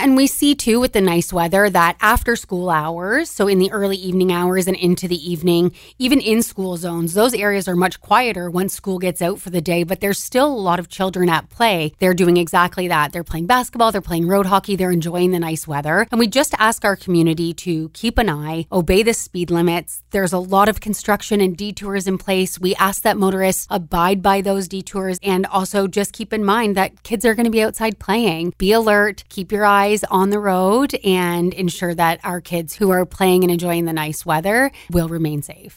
And we see too with the nice weather that after school hours, so in the early evening hours and into the evening, even in school zones, those areas are much quieter once school gets out for the day, but there's still a lot of children at play. They're doing exactly that. They're playing basketball, they're playing road hockey, they're enjoying the nice weather. And we just ask our community to keep an eye, obey the speed limits. There's a lot of construction and detours in place. We ask that motorists abide by those detours, and also just keep in mind that kids are going to be outside playing. Be alert, keep your eyes on the road, and ensure that our kids who are playing and enjoying the nice weather will remain safe.